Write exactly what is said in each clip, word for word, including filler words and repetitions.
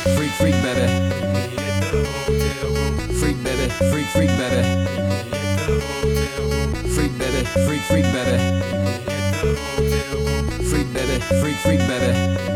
freak, freak better. Freak better, freak, freak better. Freak better, freak, freak better. Freak better, freak, freak better.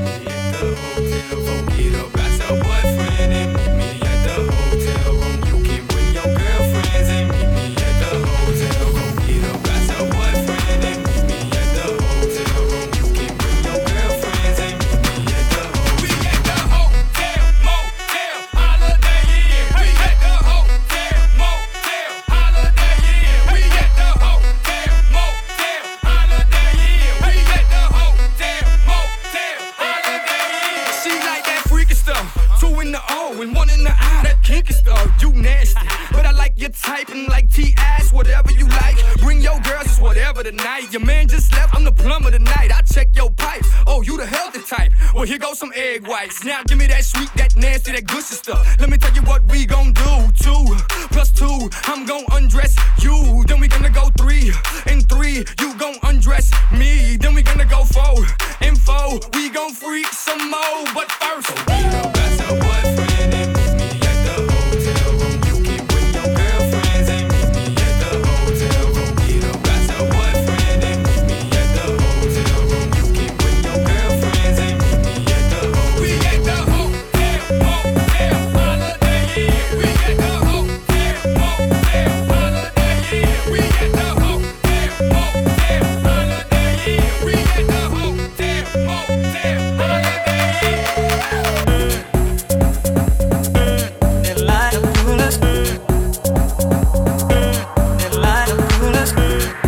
Get up, got your boyfriend and meet me at the hotel room. You can bring your girlfriends and meet me at the hotel room. Get up, got your boyfriend and meet me at the hotel room. You can bring your girlfriends and meet me at the hotel room. We at the hotel, motel, holiday inn. We at the hotel, motel, holiday inn. We at the hotel, motel, holiday inn. We at the hotel, motel, holiday inn. She like that freaky stuff, two in the O and one in the I. That kinky stuff, you nasty, but I like your type and like T-ass, whatever you like. Bring your girls, it's whatever tonight. Your man just left, I'm the plumber tonight. I check your pipes, oh, you the healthy type. Well, here goes some egg whites. Now give me that sweet, that nasty, that gushy stuff. Let me tell you what we gon' do. Two plus two, I'm gon' undress you. Then we gonna go three and three, you gon' undress me. Then we gonna go four and four, we gon' freak some more. But first, get up, got your boyfriend and meet me at the hotel room. You can bring your girlfriends and meet me at the hotel room. Get up, got your boyfriend and meet me at the hotel room. You can bring your girlfriends and meet me at the hotel room. We at the hotel, motel, holiday inn. We at the hotel, motel, holiday inn. We at the hotel, motel, holiday inn. We at the hotel, motel, holiday inn. That light up cool us. That light up cool us.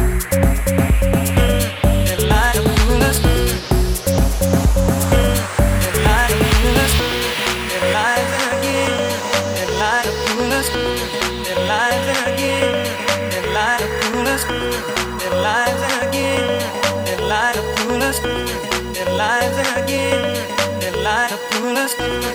That light up cool us. That light up cool us. That light again. That light up cool us. That light again. That light up cool us. That light again. That light up cool us. That light again. That light up cool us.